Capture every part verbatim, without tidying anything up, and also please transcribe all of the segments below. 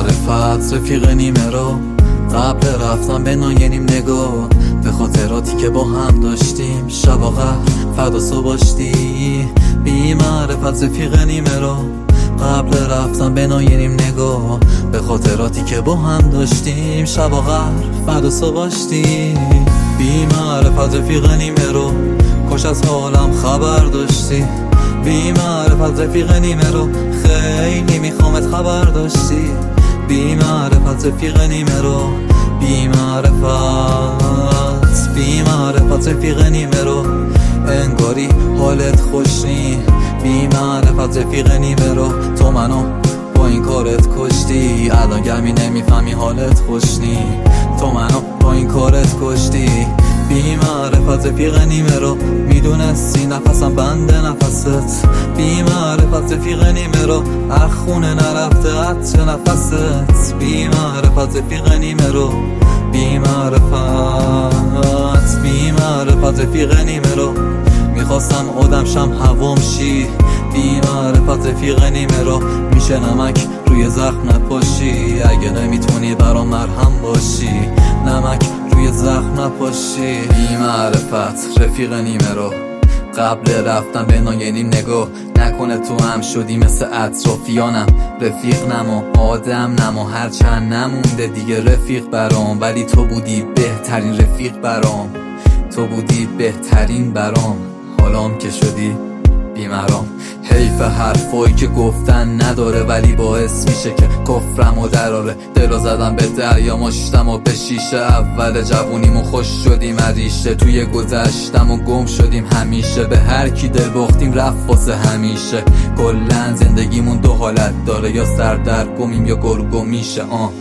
معرفت رفیق نیمه رو قبل رفتم به ناینیم نگاه به خاطراتی که با هم داشتیم شب و قهر فردا صبح باشتی. بی معرفت رفیق نیمه رو قبل رفتم به ناینیم نگاه به خاطراتی که با هم داشتیم شب و قهر فردا صبح باشتی. بی معرفت رفیق نیمه رو کاش از حالم خبر داشتی. بی معرفت رفیق نیمه رو خیلی میخوامت خبر داشتی. بی معرفت رفیق نیمه رو بی معرفت بی معرفت رفیق نیمه رو انگاری حالت خوش نی. بی معرفت رفیق نیمه رو تو منو با این کارت کشتی. الان گمی نمیفهمی حالت خوش نی. تو منو با این کارت کشتی. بی معرفت رفیق نیمه رو میدونستی نفسم بنده نفست. بی معرفت رفیق نیمه رو اخونه نرفته عطر نفست. بی معرفت رفیق نیمه رو بی معرفت بی معرفت رفیق نیمه رو میخواستم آدم شم هوام شی. بی معرفت رفیق نیمه رو میشه نمک روی زخم نپاشی. اگه نمیتونی برام مرهم باشی نمک روی زخم نپاشی. بی معرفت رفیق نیمه رو قبل رفتم به ناینیم نگاه نکنه تو هم شدی مثل اطرافیانم. رفیق نما آدم نما هرچند نمونده دیگه رفیق برام ولی تو بودی بهترین رفیق برام. تو بودی بهترین برام حالام که شدی بیمرام. حیف حرفایی که گفتن نداره ولی باعث میشه که کفرم و دراره. دلو زدم به دریا مشتم و به شیشه. اول جوونیمون خوش شدیم عریشه. توی گذشتم و گم شدیم همیشه. به هر کی دل باختیم رفت واسه همیشه. کلن زندگیمون دو حالت داره یا سردرگمیم یا گرگو میشه. آه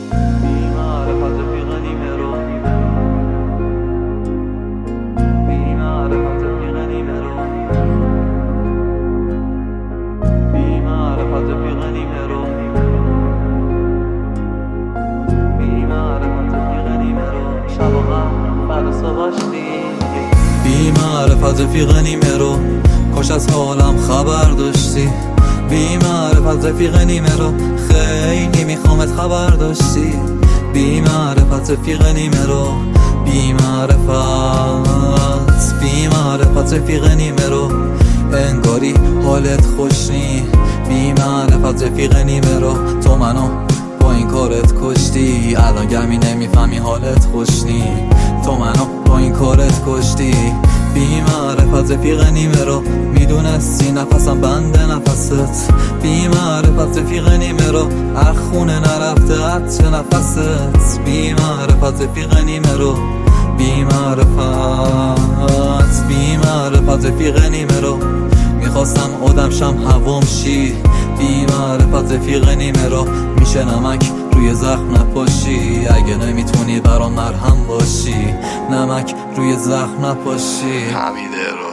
بی معرفت رفیق نیمه رو کاش از حالم خبر داشتی. بی معرفت رفیق نیمه رو خیلی میخوامت خبر داشتی. بی معرفت رفیق نیمه رو بی معرفت بی معرفت رفیق نیمه رو انگاری حالت خوش نی. بی معرفت رفیق نیمه رو تو منو با این کارت کشتی. الان گمی نمیفهمی حالت خوش نی. تو منو با این کارت کشتی. بی معرفت رفیق نیمه رو میدونستی نفسم بنده نفست. بی معرفت رفیق نیمه رو اخونه نرفته عطر نفست. بی معرفت رفیق نیمه رو بی معرفت بی معرفت رفیق نیمه رو میخواستم آدم شم هوام شی. بی معرفت رفیق نیمه رو میشه نمک روی زخم نپاشی. اگه نمیتونی برام مرهم باشی نمک روی زخم نپاشی. حمیده رو